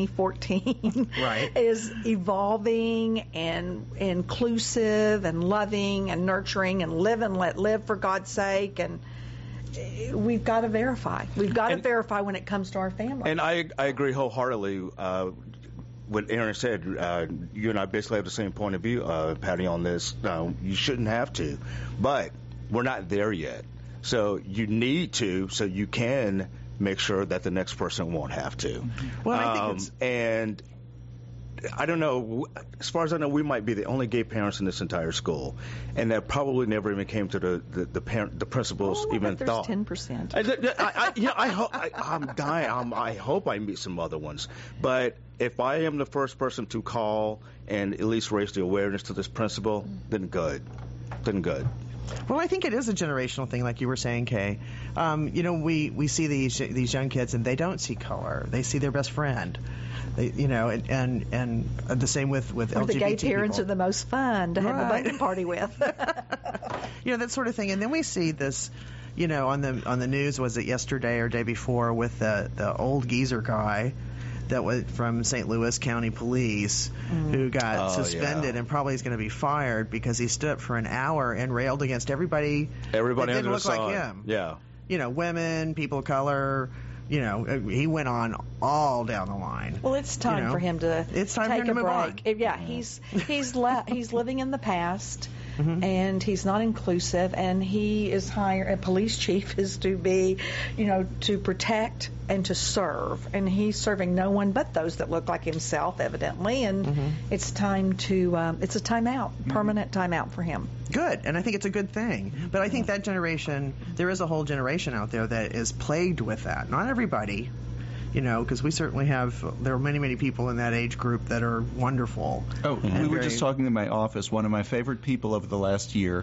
2014 Right. is evolving and inclusive and loving and nurturing and live and let live for God's sake, and we've got to verify. We've got to verify when it comes to our family. And I agree wholeheartedly. What Aaron said, you and I basically have the same point of view, Patty, on this. You shouldn't have to, but we're not there yet. So you need to, so you can make sure that the next person won't have to. Well, I think and I don't know. As far as I know, we might be the only gay parents in this entire school, and that probably never even came to the principals even there's thought. 10%. I'm dying. I hope I meet some other ones. But if I am the first person to call and at least raise the awareness to this principal, then good. Well, I think it is a generational thing, like you were saying, Kay. We see these young kids, and they don't see color; they see their best friend. And the same with LGBT the gay parents people. are the most fun to have a Right. birthday party with. That sort of thing. And then we see this, on the news. Was it yesterday or day before with the old geezer guy that was from St. Louis County Police who got suspended and probably is going to be fired because he stood up for an hour and railed against everybody that didn't look like him. Yeah. Women, people of color. He went on all down the line. Well, it's time for him to it's time take for him to a move on. break. Yeah, he's living in the past, and he's not inclusive, and he is hired. A police chief is to be, to protect and to serve, and he's serving no one but those that look like himself, evidently. And it's time to it's a timeout, permanent timeout for him. Good, and I think it's a good thing. But I think that generation, there is a whole generation out there that is plagued with that. Not everybody, because we certainly there are many, many people in that age group that are wonderful. Oh, we were just talking in my office. One of my favorite people over the last year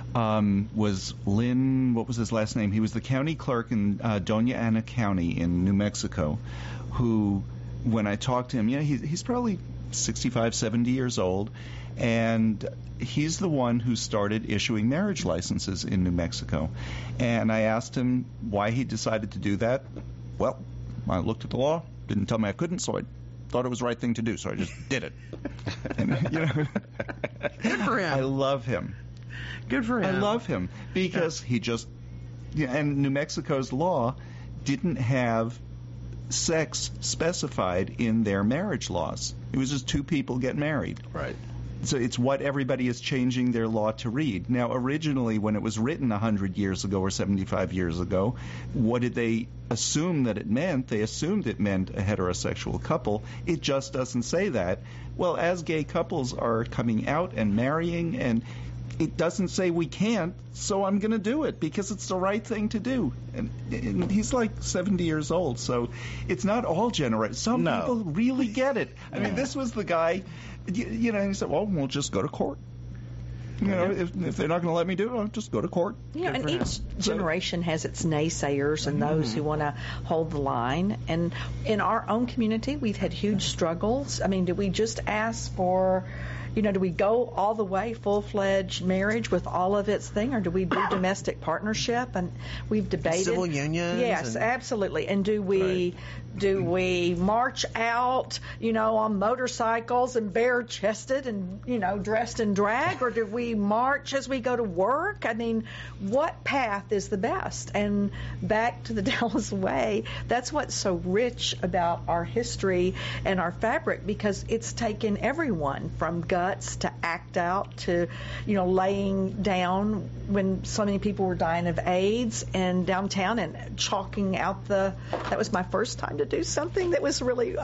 was Lynn, what was his last name? He was the county clerk in Doña Ana County in New Mexico, who, when I talked to him, he's probably 65, 70 years old, and he's the one who started issuing marriage licenses in New Mexico. And I asked him why he decided to do that. Well, I looked at the law, didn't tell me I couldn't, so I thought it was the right thing to do, so I just did it. And, Good for him. I love him. Good for him. I love him because he just, and New Mexico's law didn't have sex specified in their marriage laws. It was just two people get married. Right. So it's what everybody is changing their law to read. Now, originally, when it was written 100 years ago or 75 years ago, what did they assume that it meant? They assumed it meant a heterosexual couple. It just doesn't say that. Well, as gay couples are coming out and marrying, and it doesn't say we can't, so I'm going to do it because it's the right thing to do. And he's like 70 years old, so it's not all generations. Some people really get it. I mean, this was the guy, you know, he said, well, we'll just go to court. You know, if they're not going to let me do it, I'll just go to court. You know, and each generation has its naysayers and those who want to hold the line. And in our own community, we've had huge struggles. I mean, did we just ask for, you know, do we go all the way full-fledged marriage with all of its thing, or do we do domestic partnership? And we've debated civil unions. Yes, absolutely. And do we march out, you know, on motorcycles and bare-chested and, you know, dressed in drag, or do we march as we go to work? I mean, what path is the best? And back to the Dallas Way, that's what's so rich about our history and our fabric, because it's taken everyone from guts to act out to, you know, laying down when so many people were dying of AIDS and downtown and chalking out that was my first time to do something that was really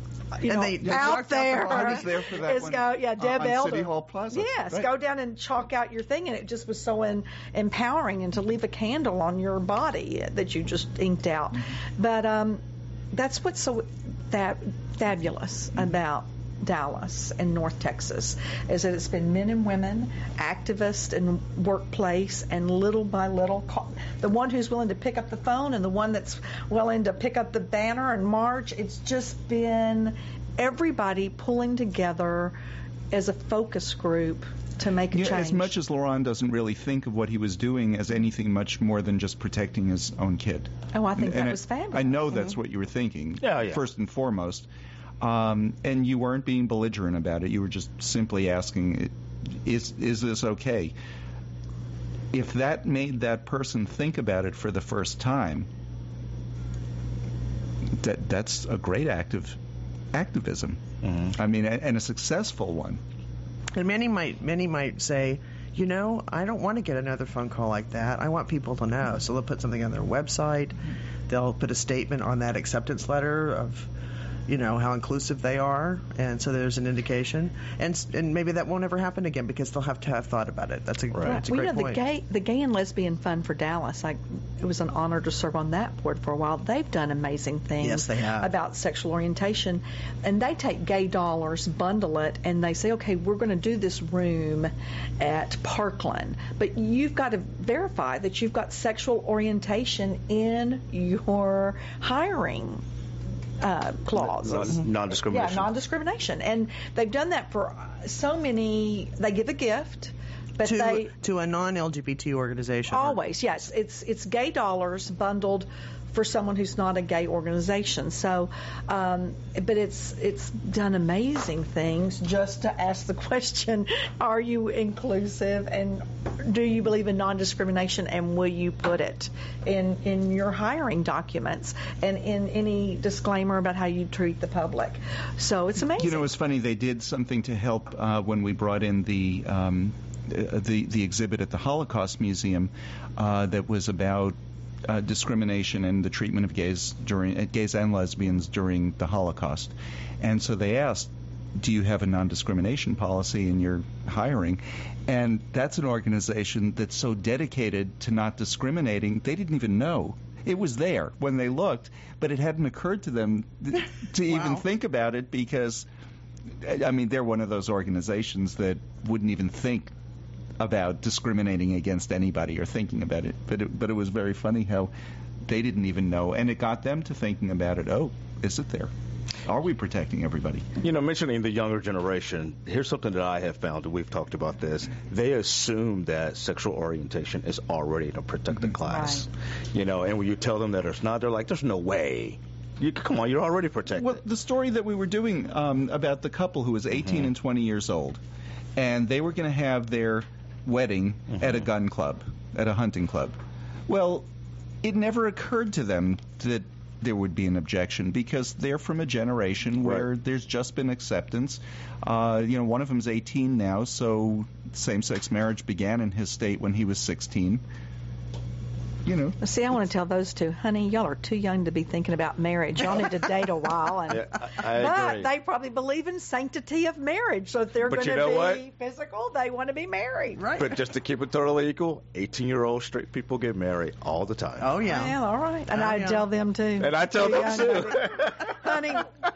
out there. I was there for that one. Deb on Elder. City Hall Plaza. Yes, right. Go down and chalk out your thing, and it just was so empowering, and to leave a candle on your body that you just inked out. But that's what's so fabulous about Dallas and North Texas, is that it's been men and women, activists in workplace, and little by little, the one who's willing to pick up the phone and the one that's willing to pick up the banner and march. It's just been everybody pulling together as a focus group to make a change. As much as Laurent doesn't really think of what he was doing as anything much more than just protecting his own kid. Oh, I think that was fabulous. I know that's what you were thinking, first and foremost. And you weren't being belligerent about it. You were just simply asking, is this okay? If that made that person think about it for the first time, that's a great act of activism. I mean, and a successful one. And many might say, you know, I don't want to get another phone call like that. I want people to know. So they'll put something on their website. They'll put a statement on that acceptance letter of, you know, how inclusive they are, and so there's an indication, and maybe that won't ever happen again because they'll have to have thought about it. That's a great point. The Gay and Lesbian Fund for Dallas, it was an honor to serve on that board for a while. They've done amazing things. Yes, they have. About sexual orientation, and they take gay dollars, bundle it, and they say, okay, we're going to do this room at Parkland, but you've got to verify that you've got sexual orientation in your hiring clause. Non-discrimination. Yeah, non-discrimination. And they've done that for so many. They give a gift, but to a non-LGBT organization. Always, yes. It's gay dollars bundled for someone who's not a gay organization. So, but it's done amazing things just to ask the question, are you inclusive, and do you believe in non-discrimination, and will you put it in your hiring documents and in any disclaimer about how you treat the public? So it's amazing. You know, it's funny, they did something to help when we brought in the exhibit at the Holocaust Museum that was about discrimination and the treatment of gays and lesbians during the Holocaust. And so they asked, do you have a non-discrimination policy in your hiring? And that's an organization that's so dedicated to not discriminating, they didn't even know. It was there when they looked, but it hadn't occurred to them to even think about it, because, I mean, they're one of those organizations that wouldn't even think about discriminating against anybody or thinking about it. But it was very funny how they didn't even know, and it got them to thinking about it. Oh, is it there? Are we protecting everybody? You know, mentioning the younger generation, here's something that I have found, and we've talked about this. They assume that sexual orientation is already in a protected class. Right. You know, and when you tell them that it's not, they're like, there's no way. Come on, you're already protected. Well, the story that we were doing about the couple who was 18 and 20 years old, and they were going to have their wedding at a gun club, at a hunting club. Well, it never occurred to them that there would be an objection, because they're from a generation where there's just been acceptance. One of them's 18 now, so same-sex marriage began in his state when he was 16. See, I want to tell those two, honey, y'all are too young to be thinking about marriage. Y'all need to date a while. And, I agree. But they probably believe in sanctity of marriage. So if they're going to be physical, they want to be married. Right. But just to keep it totally equal, 18-year-old straight people get married all the time. Oh, yeah. Well, all right. And I tell them, too. And I tell them, too. Honey,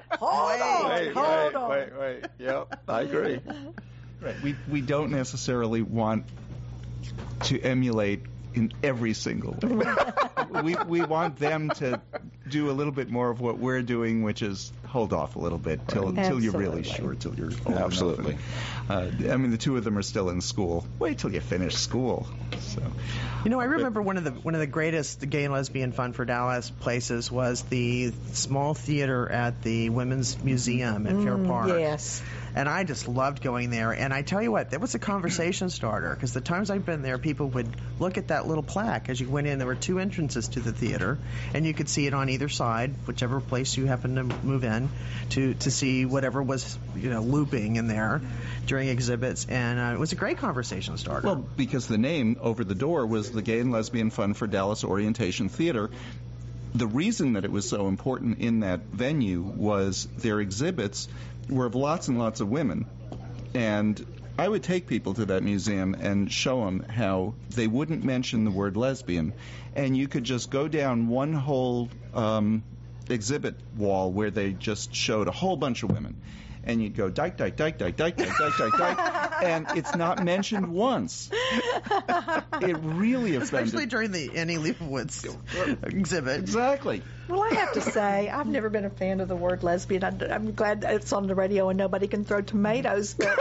hold on. Wait. Yep, I agree. Right. We don't necessarily want to emulate in every single way. we want them to do a little bit more of what we're doing, which is hold off a little bit till you're really sure, till you're old Absolutely. enough. The two of them are still in school. Wait till you finish school. So, I remember one of the greatest gay and lesbian fun for Dallas places was the small theater at the Women's Museum at Fair Park. Yes. And I just loved going there. And I tell you what, that was a conversation starter, because the times I've been there, people would look at that little plaque as you went in. There were 2 entrances to the theater, and you could see it on either side, whichever place you happened to move in, to see whatever was looping in there during exhibits. And it was a great conversation starter. Well, because the name over the door was the Gay and Lesbian Fun for Dallas Orientation Theater. The reason that it was so important in that venue was their exhibits were of lots and lots of women. And I would take people to that museum and show them how they wouldn't mention the word lesbian. And you could just go down one whole exhibit wall where they just showed a whole bunch of women. And you'd go, dyke, dyke, dyke, dyke, dyke, dyke, dyke, dyke, dyke, and it's not mentioned once. It really offended. Especially during the Annie Leibovitz exhibit. Exactly. Well, I have to say, I've never been a fan of the word lesbian. I'm glad that it's on the radio and nobody can throw tomatoes. But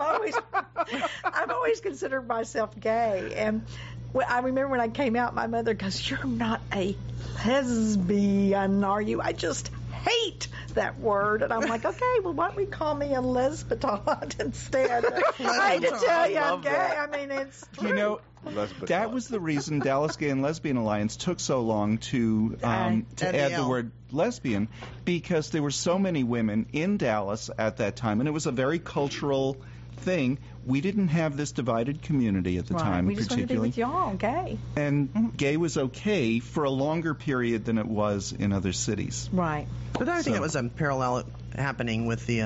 I've always considered myself gay. And I remember when I came out, my mother goes, "You're not a lesbian, are you?" I just hate that word. And I'm like, okay, well, why don't we call me a lesbian instead? I hate to tell you I'm gay. I mean, it's true. That was the reason Dallas Gay and Lesbian Alliance took so long to add the word lesbian, because there were so many women in Dallas at that time, and it was a very cultural thing. We didn't have this divided community at the time, we just particularly. wanted to be with y'all, gay. And gay was okay for a longer period than it was in other cities. Right. But I think it was a parallel happening with the,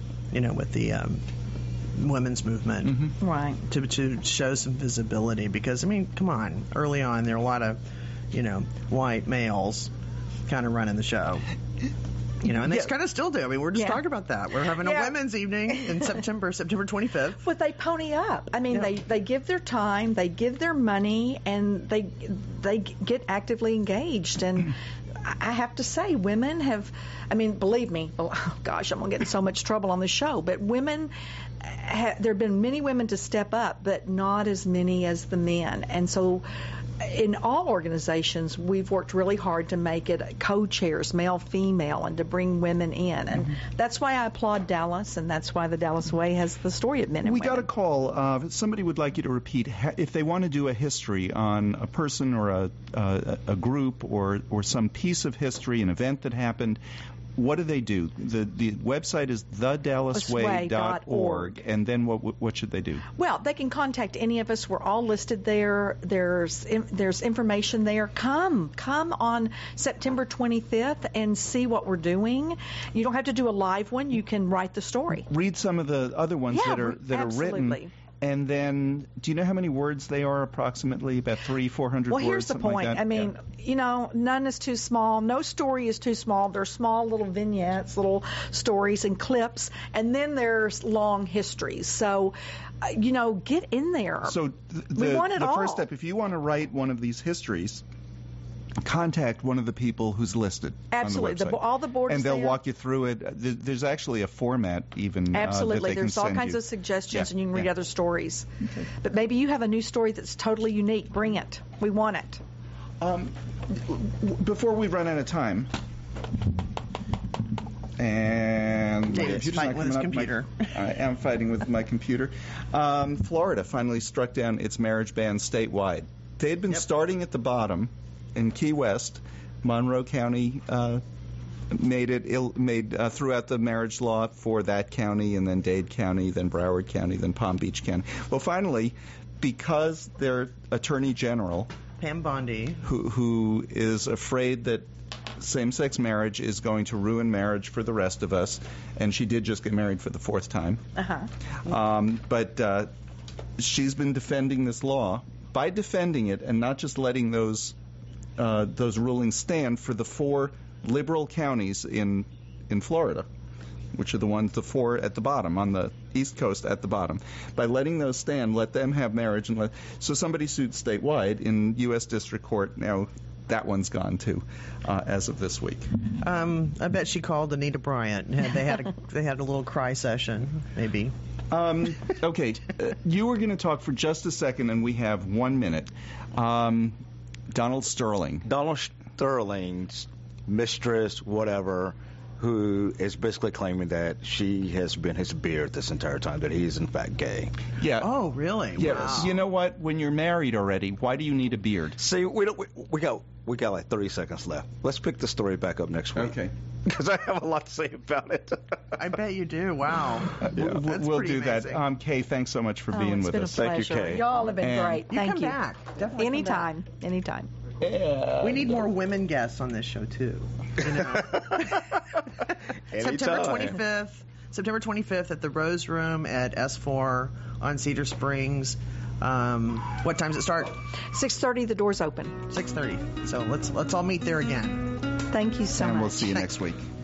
women's movement. Mm-hmm. Right. To show some visibility, because, I mean, come on, early on there were a lot of, white males kind of running the show. And they kind of still do. I mean, we're just talking about that. We're having a women's evening in September 25th. But they pony up. I mean, they give their time, they give their money, and they get actively engaged. And I have to say, women have, believe me, oh gosh, I'm going to get in so much trouble on the show, but women, there have been many women to step up, but not as many as the men. And so in all organizations, we've worked really hard to make it co-chairs, male, female, and to bring women in. And that's why I applaud Dallas, and that's why the Dallas Way has the story of men and women. We got a call. Somebody would like you to repeat if they want to do a history on a person or a group or some piece of history, an event that happened. What do they do? The website is thedallasway.org, and then what should they do? Well, they can contact any of us. We're all listed there. There's information there. Come on September 25th and see what we're doing. You don't have to do a live one. You can write the story. Read some of the other ones that are written. And then, do you know how many words they are approximately? About 300-400 words? Well, here's the point. Like none is too small. No story is too small. There's small little vignettes, little stories and clips, and then there's long histories. So, get in there. So we want it all. The first step, if you want to write one of these histories, contact one of the people who's listed Absolutely. on the website. All the boards and they'll there. walk you through it. There's actually a format even Absolutely. that they There's can all send kinds you. of suggestions, and you can read other stories. Okay. But maybe you have a new story that's totally unique. Bring it. We want it. Before we run out of time, and David's fighting with his computer. I am fighting with my computer. Florida finally struck down its marriage ban statewide. They had been starting at the bottom in Key West, Monroe County made throughout the marriage law for that county, and then Dade County, then Broward County, then Palm Beach County. Well, finally, because their Attorney General, Pam Bondi, who is afraid that same-sex marriage is going to ruin marriage for the rest of us, and she did just get married for the 4th time. But she's been defending this law. By defending it and not just letting those rulings stand for the 4 liberal counties in Florida, which are the 4 at the bottom, on the East Coast at the bottom. By letting those stand, let them have marriage. So somebody sued statewide in U.S. District Court. Now, that one's gone too, as of this week. I bet she called Anita Bryant. They had a little cry session, maybe. Okay, you were going to talk for just a second, and we have 1 minute. Donald Sterling. Donald Sterling's mistress, whatever, who is basically claiming that she has been his beard this entire time, that he is in fact gay. Yeah. Oh, really? Yes. Wow. You know what? When you're married already, why do you need a beard? See, we got like 30 seconds left. Let's pick the story back up next week. Okay. Because I have a lot to say about it. I bet you do. Wow. We'll do amazing. that. Kay, thanks so much for being with us. Thank you, Kay. Y'all have been And great. You Thank come you. back. Definitely come back. Anytime. We need more women guests on this show too. You know. September 25th at the Rose Room at S4 on Cedar Springs. What time does it start? 6:30. The doors open. 6:30. So let's all meet there again. Thank you so much. And we'll see you next week.